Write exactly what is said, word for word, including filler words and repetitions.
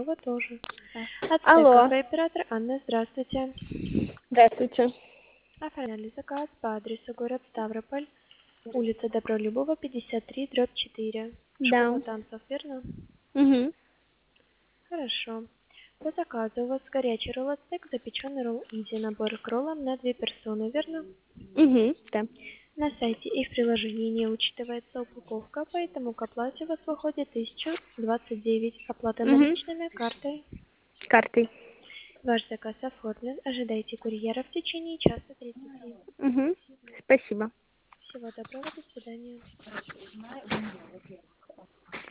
Вы тоже. Ацтек Алло, кафе, оператор Анна, здравствуйте. здравствуйте. Оформляли заказ по адресу город Ставрополь, улица Добролюбова, пятьдесят три, дробь четыре. Да. Школа танцев, верно? Угу. Хорошо. По заказу у вас горячий ролл ацтек, запеченный ролл Изи, набор к роллам на две персоны, верно? Угу. Да. На сайте и в приложении не учитывается упаковка, поэтому к оплате у вас выходит тысяча двадцать девять. Оплата Угу. наличными, картой. Картой. Ваш заказ оформлен. Ожидайте курьера в течение часа тридцати. Угу. Спасибо. Всего доброго, до свидания.